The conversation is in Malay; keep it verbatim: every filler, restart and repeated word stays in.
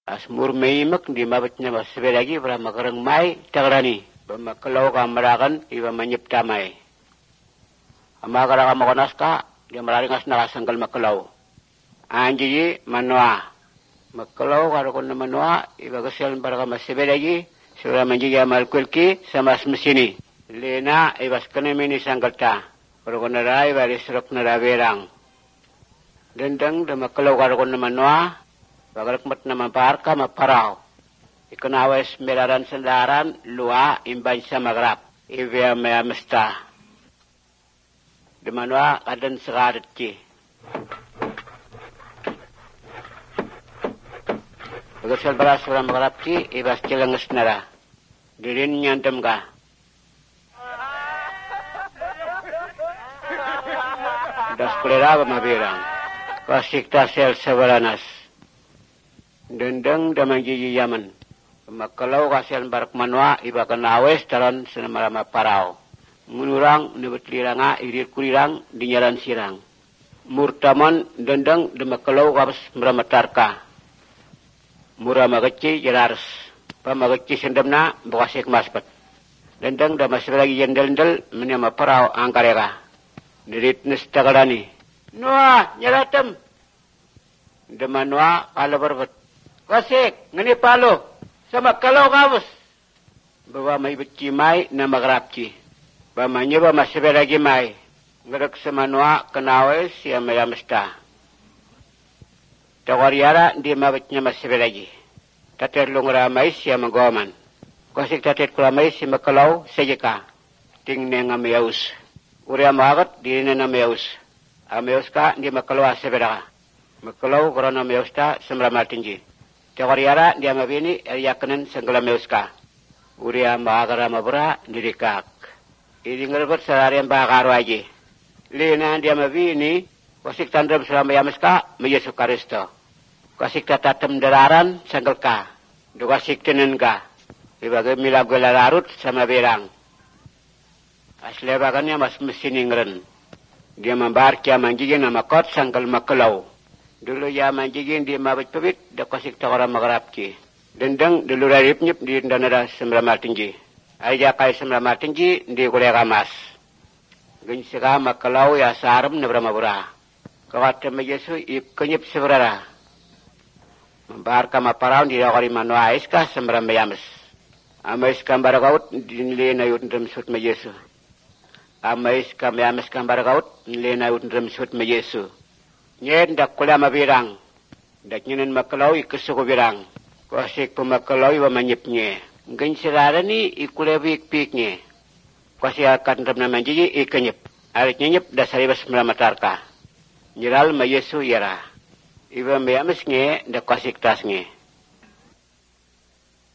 Asmur meimek di mabitnya masih lagi berama kereng mai tagrani. Bamakelau kamerakan iba menyipta mai. Amakara kamakonaska dia meraringas nakasanggal makelau. Anji manua. Makelau karakon na manua iba kesel baraka masih lagi sura manjiga malkulki sama mesini. Lena ibas kenemini sanggalta. Karakon na rai bari serok na raberang. Dendeng da makelau karakon na manua bagalakmat na maparka maparao. Ikanawes meraran sendaran lua imbay sa magrap. Iwea mea mesta. Demanwa kadan sekarat ki. Bagasal baras sura magrap ki ibas kilangas nara. Dirin nyantem ka. Das kulera ba mabirang. Kasikta sel sebalanas. Dendeng damang gigi yaman. Makalau kasihan barak manwa iba kenawes taran senamarama parao. Menurang nebet liranga irir kurirang dinyaran sirang. Murtaman dendeng demakalau kabas meramatarka. Murama kecil jelaras. Pamageci sendemna bukasik maspat. Dendeng damas lagi jendel-jendel menyama parao angkareka. Dirit nestagalani. Noah nyalatem. Demanwa kalau berbet. Kasik, ngani palo, sama kalau kamus. Bawa may beci may na magrapci. Bamanya ba masih lagi may. Ngerak semanua kenawes siya mayamesta. Tawariara di mabitnya masih lagi. Tatir lunguramay siya magawaman. Kasik tatir kuramay si makalau sejeka. Ting nenga mayaus. Uri amagat di nena mayaus. Amayaus ka di makalau asebera. Makalau korona mayaus ta semramatinji. Tawariara dia mabini yakenen senggala meuska. Uria magara mabura dirikak. Ini ngerbet sararian bakaru aja. Lina dia mabini wasik tandem selama yameska me Yesus Kristo. Kasik tatatem dararan sanggelka. Do kasik tenenka. Ibaga milago larut sama berang. Asli bagannya mas mesin ingren. Dia membar kia manjigin nama kot sanggal makelau. Dulu ya manjigin di mabit pebit da kasik takara magrapci. Dendeng dulu rarip nyip di danada semrama tinggi. Aja kai semrama tinggi di kuliah kamas. Gensika makalau ya sarem nebrama bura. Kawat me Yesu ip kenyip seberara. Membar kama paraun di dakari manua iska semrama yames. Amais kambar kaut dinle na yut ndem sut me Yesu. Amais kam yames kambar kaut dinle na yut ndem sut me Yesu. Nyen dak kuliah mabirang. Dak nyenen makalau ikesuko birang. Kasik pemakalau iwa manyipnya. Ngin sirara ni ikuliah pik-piknya. Kasih akan remna manjiji ikenyip. Arit nyenyip dasari bas meramatarka. Nyiral ma Yesu yara. Iwa meyames nge dak kasik tasnya.